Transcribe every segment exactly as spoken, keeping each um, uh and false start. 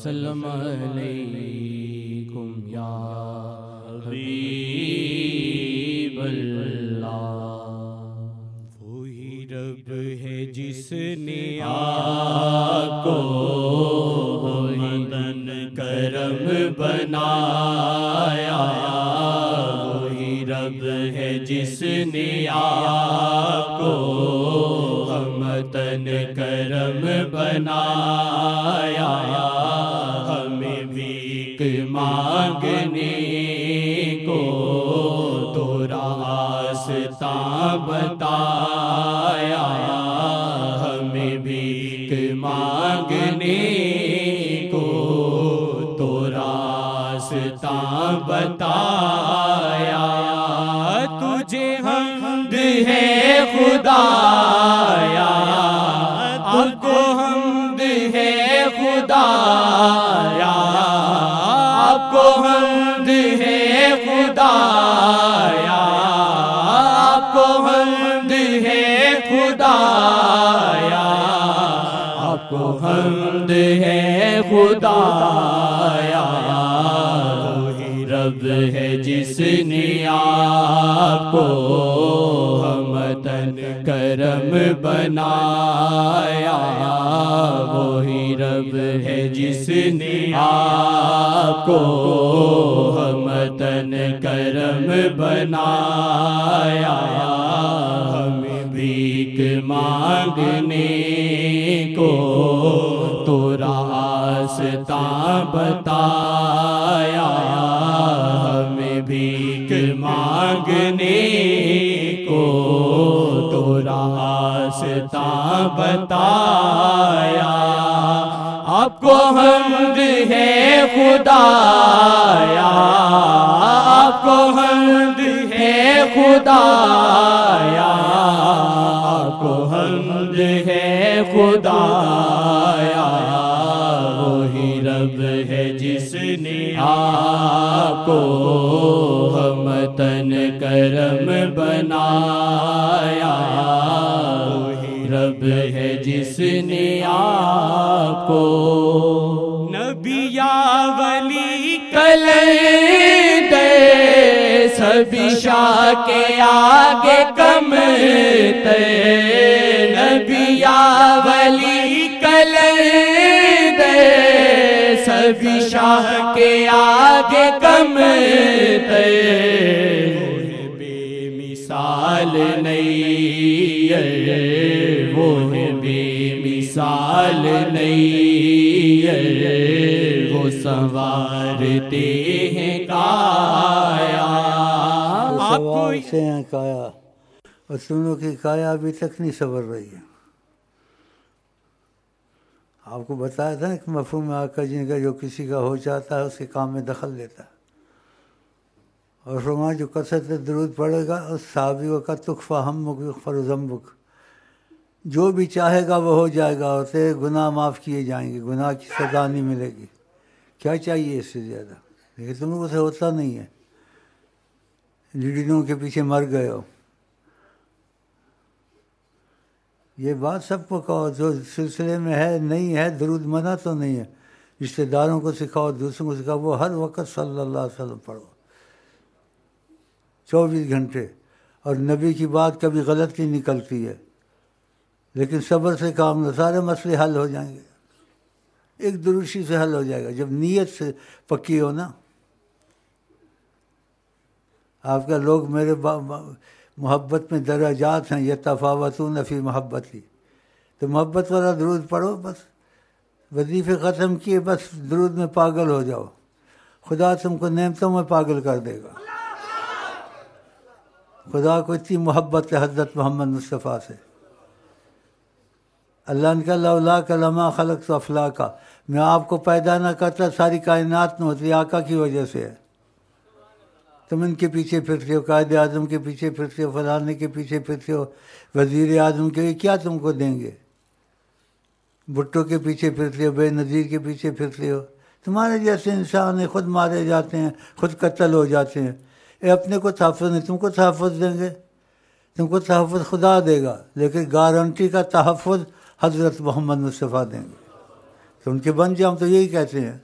وسلم علیکم یا حبیب اللہ۔ وہی رب ہے جس نے آپ کو مدن کرم بنایا، وہی رب ہے جس نے آپ کو مدن کرم بنایا، ہمیں بھیک مانگنے کو تو راستہ بتایا، ہمیں بھیک مانگنے کو تو راستہ بتایا، تجھے حمد ہے خدایا، آپ کو حمد ہے خدایا، آپ کو حمد ہے خدایا، آپ کو حمد ہے خدایا، آپ کو حمد ہے خدایا، وہی رب ہے جس نے آپ کو ہمدن کرم بنایا، وہی رب ہے جس نے آپ کو ہمدن کرم بنایا، ہمیں بھیک مانگنے کو تو راستہ بتایا، ہمیں بھیک مانگنے کو تو راستہ بتایا، آپ کو حمد ہے خدایا، آپ کو حمد ہے خدایا، آپ کو حمد ہے خدایا، وہی رب ہے جس نے آپ کو ہمدن کرم بنایا، وہی رب ہے جس نے آپ کو نبی یا ولی کلندر سبھی شاہ کے آگے کم تر، نبی یا ولی کلندر سبھی شاہ کے آگے کم تر، بے مثال نہیں ہے، وہ ہے بے مثال نہیں ہے، وہ سنوارتے ہیں کایا، سنوارتے ہیں کایا، اور تمہوں کی کایا ابھی تک نہیں سنور رہی ہے۔ آپ کو بتایا تھا نا کہ مفہوم آقا جی کا جو کسی کا ہو جاتا ہے اس کے کام میں دخل لیتا ہے، اور فرمایا جو کثرت درود پڑے گا اس صحابی کا تخفہ ہمک یغفر ذنبک، جو بھی چاہے گا وہ ہو جائے گا، اور تیرے گناہ معاف کیے جائیں گے، گناہ کی سزا نہیں ملے گی۔ کیا چاہیے اس سے زیادہ؟ لیکن تم لوگوں سے ہوتا نہیں ہے، لیڈروں کے پیچھے مر گئے ہو۔ یہ بات سب کو کہو، جو سلسلے میں ہے نہیں ہے، درود منع تو نہیں ہے، رشتہ داروں کو سکھاؤ، دوسروں کو سکھاؤ، وہ ہر وقت صلی اللہ علیہ وسلم پڑھو چوبیس گھنٹے، اور نبی کی بات کبھی غلط نہیں نکلتی ہے، لیکن صبر سے کام لو، سارے مسئلے حل ہو جائیں گے، ایک دروشی سے حل ہو جائے گا جب نیت سے پکی ہو نا۔ آپ کا لوگ میرے محبت میں درجات ہیں، یہ تفاوتون فی محبتی، تو محبت والا درود پڑھو، بس وظیفے ختم کیے، بس درود میں پاگل ہو جاؤ، خدا تم کو نعمتوں میں پاگل کر دے گا۔ خدا کو اتنی محبت ہے حضرت محمد مصطفیٰ سے، اللہ نے کہا لولا لما خلقت افلاکا، میں آپ کو پیدا نہ کرتا ساری کائنات نہ ہوتی، آقا کی وجہ سے ہے۔ تم ان کے پیچھے پھرتے ہو، قائد اعظم کے پیچھے پھرتے ہو، فلانے کے پیچھے پھرتے ہو، وزیر اعظم کے کیا تم کو دیں گے، بھٹو کے پیچھے پھرتے ہو، بے نظیر کے پیچھے پھرتے ہو، تمہارے جیسے انسان ہیں، خود مارے جاتے ہیں، خود قتل ہو جاتے ہیں، اے اپنے کو تحفظ نہیں، تم کو تحفظ دیں گے، تم کو تحفظ خدا دے گا، لیکن گارنٹی کا تحفظ حضرت محمد مصطفیٰ دیں گے۔ تو ان کے بن جاؤ، تو یہی کہتے ہیں.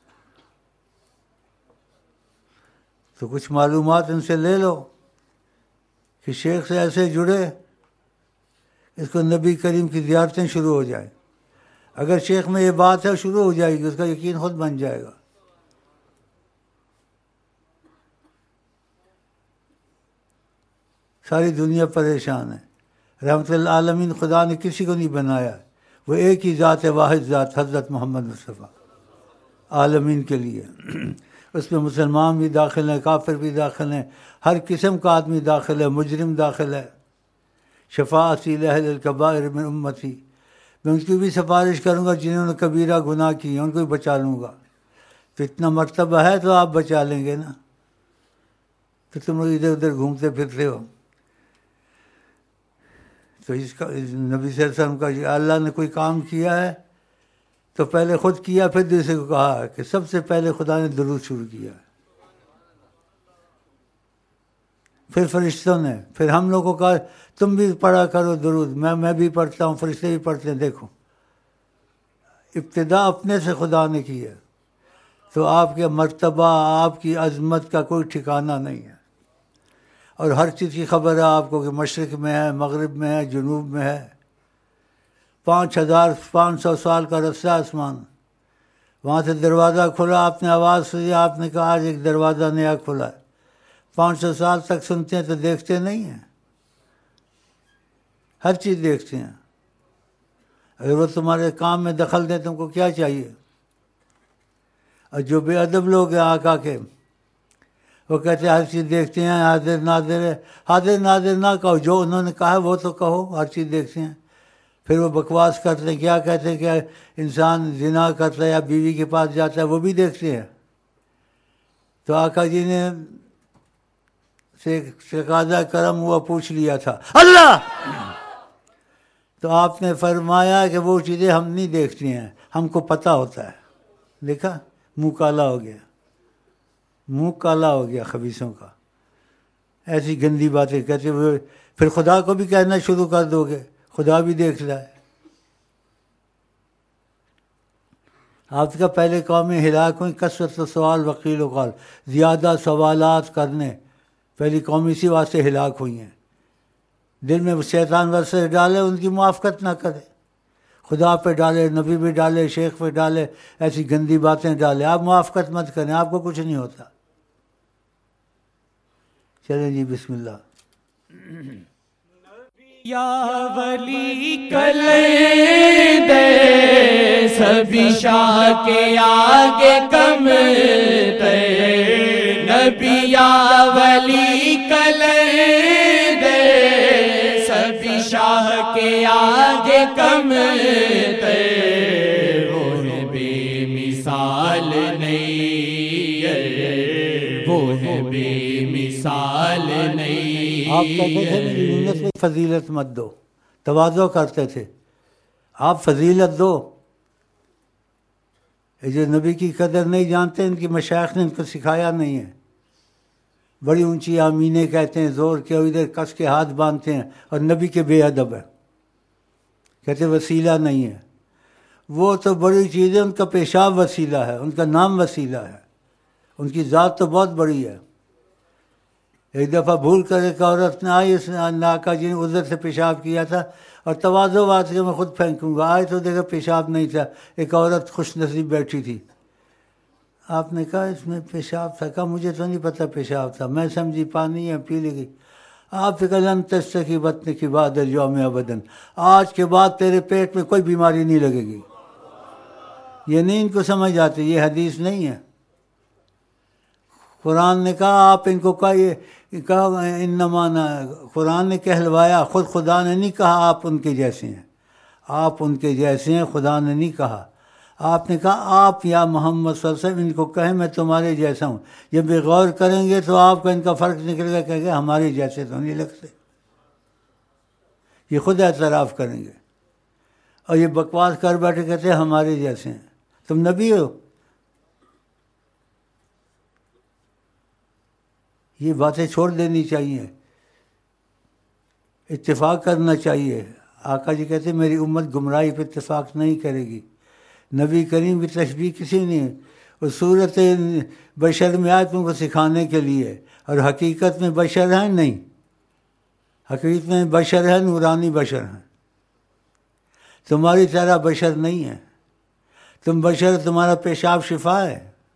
تو کچھ معلومات ان سے لے لو کہ شیخ سے ایسے جڑے اس کو نبی کریم کی زیارتیں شروع ہو جائیں. اگر شیخ میں یہ بات ہے شروع ہو جائے گی، اس کا یقین خود بن جائے گا. ساری دنیا پریشان ہے. رحمت اللہ عالمین خدا نے کسی کو نہیں بنایا، وہ ایک ہی ذات ہے، واحد ذات، حضرت محمد مصطفیٰ عالمین کے لیے. اس میں مسلمان بھی داخل ہیں، کافر بھی داخل ہیں، ہر قسم کا آدمی داخل ہے، مجرم داخل ہے. شفاعتی لأہل الکبائر من امتی، میں ان کی بھی سفارش کروں گا جنہوں نے کبیرہ گناہ کی ہیں، ان کو بھی بچا لوں گا. تو اتنا مرتبہ ہے تو آپ بچا لیں گے نا. تو تم لوگ ادھر ادھر گھومتے پھرتے ہو. تو اس کا نبی صلی اللہ علیہ وسلم کا اللہ نے کوئی کام کیا ہے تو پہلے خود کیا، پھر دوسرے کو کہا کہ سب سے پہلے خدا نے درود شروع کیا، پھر فرشتوں نے، پھر ہم لوگوں کو کہا تم بھی پڑھا کرو درود. میں میں بھی پڑھتا ہوں، فرشتے بھی پڑھتے ہیں. دیکھو ابتدا اپنے سے خدا نے کی ہے. تو آپ کے مرتبہ، آپ کی عظمت کا کوئی ٹھکانہ نہیں ہے. اور ہر چیز کی خبر ہے آپ کو کہ مشرق میں ہے، مغرب میں ہے، جنوب میں ہے. پانچ ہزار پانچ سو سال کا رستہ آسمان. وہاں سے دروازہ کھلا، آپ نے آواز سنی، آپ نے کہا آج ایک دروازہ نیا کھلا ہے. پانچ سو سال تک سنتے ہیں تو دیکھتے نہیں ہیں، ہر چیز دیکھتے ہیں. اگر وہ تمہارے کام میں دخل دیں تم کو کیا چاہیے؟ اور جو بے ادب لوگ ہیں آقا کے، وہ کہتے ہیں ہر چیز دیکھتے ہیں، حاضر ناظر ہے. حاضر ناظر نہ کہو، جو انہوں نے کہا وہ تو کہو، ہر چیز دیکھتے ہیں. پھر وہ بکواس کرتے ہیں، کیا کہتے ہیں کہ انسان زنا کرتا ہے یا بیوی کے پاس جاتا ہے، وہ بھی دیکھتے ہیں. تو آقا جی نے سے تقاضا کرم ہوا، پوچھ لیا تھا اللہ، تو آپ نے فرمایا کہ وہ چیزیں ہم نہیں دیکھتے ہیں، ہم کو پتہ ہوتا ہے. دیکھا، منہ کالا ہو گیا، منہ کالا ہو گیا خبیثوں کا. ایسی گندی باتیں کہتے ہوئے پھر خدا کو بھی کہنا شروع کر دو گے، خدا بھی دیکھ رہا ہے. آپ کا پہلے قومیں ہلاک ہوئی کثرت و سوال وقیل و قال، زیادہ سوالات کرنے پہلی قوم اسی واسطے ہلاک ہوئی ہیں. دل میں شیطان وسوسے ڈالے، ان کی موافقت نہ کرے. خدا پہ ڈالے، نبی پہ ڈالے، شیخ پہ ڈالے، ایسی گندی باتیں ڈالے، آپ موافقت مت کریں، آپ کو کچھ نہیں ہوتا. چلیں جی بسم اللہ. یا ولی کلے دے سبھی شاہ کے آگے کم تے، نبی یا ولی کلے دے سبھی شاہ کے آگے کم تے، وہ ہے بے مثال نہیں، وہ ہے بے مثال نہیں. آپ کہتے تھے یونس میں فضیلت مت دو، تواضع کرتے تھے. آپ فضیلت دو. یہ جو نبی کی قدر نہیں جانتے، ان کی مشائخ نے ان کو سکھایا نہیں ہے. بڑی اونچی آمینیں کہتے ہیں، زور کے ادھر کس کے ہاتھ باندھتے ہیں، اور نبی کے بے ادب ہے، کہتے وسیلہ نہیں ہے. وہ تو بڑی چیز ہے، ان کا پیشاب وسیلہ ہے، ان کا نام وسیلہ ہے، ان کی ذات تو بہت بڑی ہے. ایک دفعہ بھول کر ایک عورت نے آئی، اس نے آقا جی نے عذر سے پیشاب کیا تھا، اور تواضع بات کہ میں خود پھینکوں گا. آئے تو دیکھا پیشاب نہیں تھا. ایک عورت خوش نصیب بیٹھی تھی. آپ نے کہا اس میں پیشاب تھا؟ کہا مجھے تو نہیں پتہ پیشاب تھا، میں سمجھی پانی ہے، پی لے گی. آپ نے کہا لن تستکی بطن کی بعد اليوم ابدا، آج کے بعد تیرے پیٹ میں کوئی بیماری نہیں لگے گی. یہ نہیں ان کو سمجھ آتی، یہ حدیث نہیں ہے. قرآن نے کہا آپ ان کو کہا، یہ کہا انما، قرآن نے کہلوایا، خود خدا نے نہیں کہا آپ ان کے جیسے ہیں، آپ ان کے جیسے ہیں، خدا نے نہیں کہا. آپ نے کہا آپ یا محمد صلی اللہ علیہ وسلم ان کو کہیں میں تمہارے جیسا ہوں. جب یہ غور کریں گے تو آپ کو ان کا فرق نکلے گا، کہیں گے ہمارے جیسے تو نہیں لگتے. یہ خود اعتراف کریں گے. اور یہ بکواس کر بیٹھے کہتے ہیں ہمارے جیسے ہیں. تم نبی ہو؟ یہ باتیں چھوڑ دینی چاہیے، اتفاق کرنا چاہیے. آقا جی کہتے ہیں میری امت گمراہی پہ اتفاق نہیں کرے گی. نبی کریم کی تشبیہ کسی نہیں ہے. اس صورت بشر میں آئے تم کو سکھانے کے لیے، اور حقیقت میں بشر ہیں نہیں، حقیقت میں بشر ہے، نورانی بشر ہیں. تمہاری طرح بشر نہیں ہے. تم بشر، تمہارا پیشاب شفا ہے،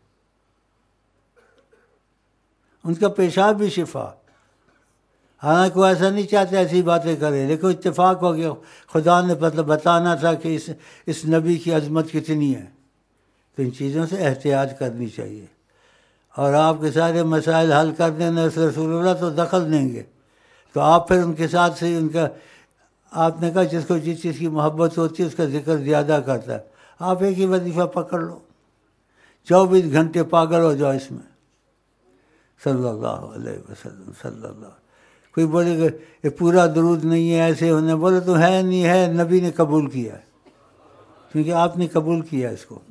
ان کا پیشاب بھی شفا. حالانکہ وہ ایسا نہیں چاہتے ایسی باتیں کرے، لیکن اتفاق ہو گیا خدا نے مطلب بتانا تھا کہ اس اس نبی کی عظمت کتنی ہے. تو ان چیزوں سے احتیاط کرنی چاہیے. اور آپ کے سارے مسائل حل کر دینا رسول اللہ تو دخل دیں گے، تو آپ پھر ان کے ساتھ سے ان کا، آپ نے کہا جس کو جس چیز کی محبت ہوتی ہے اس کا ذکر زیادہ کرتا ہے. آپ ایک ہی وظیفہ پکڑ لو، چوبیس گھنٹے پاگل ہو جاؤ اس میں. صلی اللہ علیہ وسلم صلی اللہ. کوئی بولے کہ یہ پورا درود نہیں ہے ایسے ہونے، بولے تو ہے نہیں ہے، نبی نے قبول کیا ہے، کیونکہ آپ نے قبول کیا اس کو.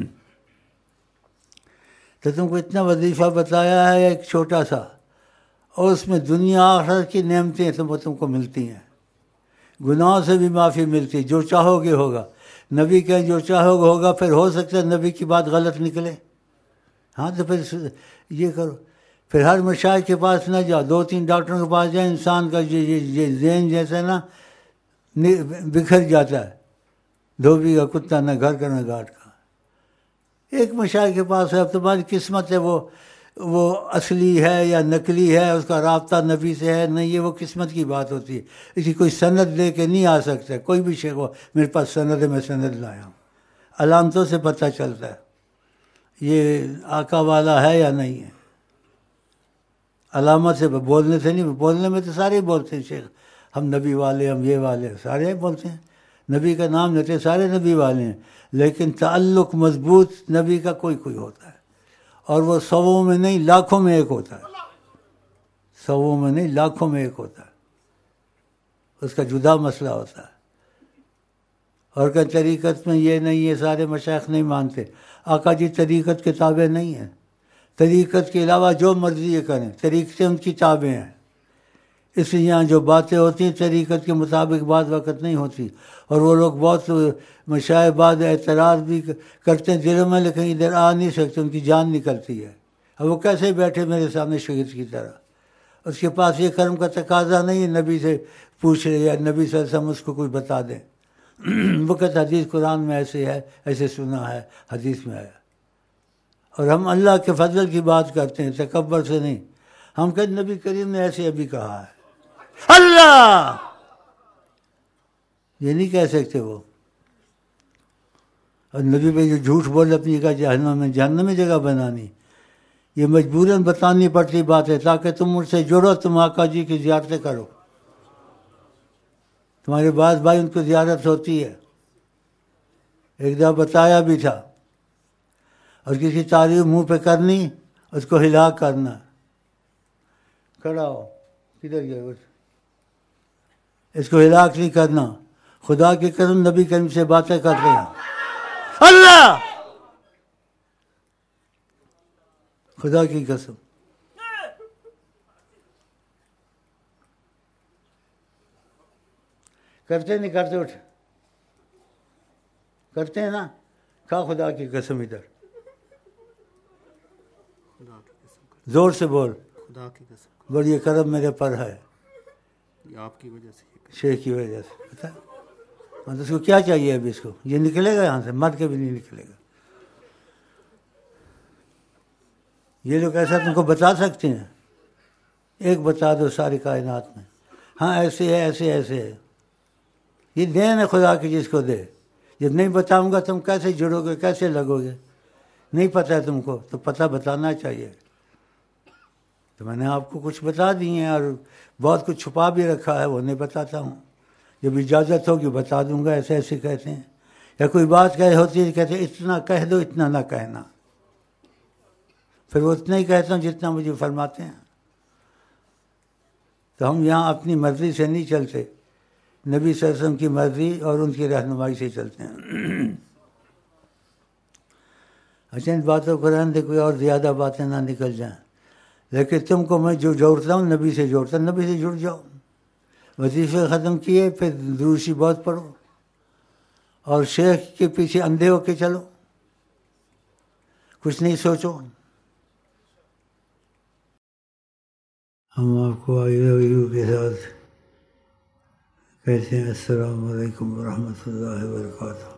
تو تم کو اتنا وظیفہ بتایا ہے ایک چھوٹا سا، اور اس میں دنیا آخرت کی نعمتیں تم تم کو ملتی ہیں. گناہوں سے بھی معافی ملتی، جو چاہو گے ہوگا. نبی کہیں جو چاہو گے ہوگا، پھر ہو سکتا ہے نبی کی بات غلط نکلے. ہاں تو پھر یہ کرو، پھر ہر مشائخ کے پاس نہ جاؤ، دو تین ڈاکٹروں کے پاس جائیں. انسان کا یہ ذہن جیسا نا بکھر جاتا ہے، دھوبی کا کتا نہ گھر کا نہ گھاٹ کا. ایک مشائخ کے پاس ہے، اب تمہاری قسمت ہے وہ وہ اصلی ہے یا نقلی ہے، اس کا رابطہ نبی سے ہے نہیں، یہ وہ قسمت کی بات ہوتی ہے. اسی کوئی سند لے کے نہیں آ سکتا. کوئی بھی شیخ ہو، میرے پاس سند ہے، میں سند لایا ہوں. علامتوں سے پتہ چلتا ہے یہ آقا والا ہے یا نہیں ہے. علامت سے، بولنے سے نہیں. بولنے میں تو سارے بولتے ہیں شیخ ہم نبی والے، ہم یہ والے، سارے بولتے ہیں. نبی کا نام لیتے سارے نبی والے ہیں، لیکن تعلق مضبوط نبی کا کوئی کوئی ہوتا ہے. اور وہ سووں میں نہیں لاکھوں میں ایک ہوتا ہے. سووں میں نہیں لاکھوں میں ایک ہوتا ہے. اس کا جدا مسئلہ ہوتا ہے. اور کہ طریقت میں یہ نہیں ہے، سارے مشائخ نہیں مانتے. آقا جی طریقت کے تابع نہیں ہیں. طریقت کے علاوہ جو مرضی یہ کریں، طریقتیں ان کی تابع ہیں. اس لیے یہاں جو باتیں ہوتی ہیں طریقت کے مطابق بعض وقت نہیں ہوتی. اور وہ لوگ بہت مشائخ بعد اعتراض بھی کرتے ہیں دلوں میں، لیکن ادھر آ نہیں سکتے، ان کی جان نکلتی ہے. اب وہ کیسے بیٹھے میرے سامنے شہید کی طرح؟ اس کے پاس یہ کرم کا تقاضا نہیں ہے نبی سے پوچھ رہے یا نبی صلی اللہ علیہ وسلم اس کو کوئی بتا دیں. وہ کہتے حدیث قرآن میں ایسے ہے، ایسے سنا ہے، حدیث میں آیا. اور ہم اللہ کے فضل کی بات کرتے ہیں، تکبر سے نہیں. ہم کہتے نبی کریم نے ایسے ابھی کہا ہے اللہ، یہ نہیں کہہ سکتے وہ. اور نبی بھائی جو جھوٹ بول اپنی جگہ جہنم میں جہنم میں جگہ بنانی، یہ مجبوراً بتانی پڑتی بات ہے تاکہ تم مجھ سے جڑو، تم آقا جی کی زیارتیں کرو. تمہارے بعض بھائی ان کو زیارت ہوتی ہے. ایک دفعہ بتایا بھی تھا. اور کسی تعریف منہ پہ کرنی، اس کو ہلاک کرنا. کھڑا ہو، کدھر گیا؟ اس کو ہلاک نہیں کرنا. خدا کی قسم نبی کریم سے باتیں کرتے ہیں اللہ، خدا کی قسم. کرتے نہیں کرتے؟ اٹھ کرتے ہیں نا. کہا خدا کی قسم، ادھر زور سے بول. خدا کی قسم بول یہ کرم میرے پر ہے، یہ آپ کی وجہ سے، شیخ کی وجہ سے. پتا مطلب اس کو کیا چاہیے ابھی؟ اس کو یہ نکلے گا یہاں سے، مر کے بھی نہیں نکلے گا. یہ لوگ ایسا تم کو بتا سکتے ہیں؟ ایک بتا دو ساری کائنات میں، ہاں ایسے ہے ایسے ایسے ہے. یہ دین ہے خدا کی جس کو دے. جب نہیں بتاؤں گا تم کیسے جڑو گے، کیسے لگو گے؟ نہیں پتہ ہے تم کو تو پتہ بتانا چاہیے. تو میں نے آپ کو کچھ بتا دی ہیں، اور بہت کچھ چھپا بھی رکھا ہے، وہ نہیں بتاتا ہوں. جب اجازت ہوگی بتا دوں گا. ایسے ایسے کہتے ہیں، یا کوئی بات کہہ ہوتی ہے کہتے ہیں اتنا کہہ دو، اتنا نہ کہنا. پھر وہ اتنا ہی کہتا ہوں جتنا مجھے فرماتے ہیں. تو ہم یہاں اپنی مرضی سے نہیں چلتے، نبی صلی اللہ علیہ وسلم کی مرضی اور ان کی رہنمائی سے چلتے ہیں. اچھا ان باتوں کو رہنے دے، کوئی اور زیادہ باتیں نہ نکل جائیں. لیکن تم کو میں جو جوڑتا ہوں نبی سے جوڑتا ہوں، نبی سے جڑ جاؤ. وظیفے ختم کیے، پھر دروشی بہت پڑھو. اور شیخ کے پیچھے اندھے ہو کے چلو، کچھ نہیں سوچو. ہم آپ کو آئی لو یو کے ساتھ کہتے ہیں السلام علیکم ورحمۃ اللہ وبرکاتہ.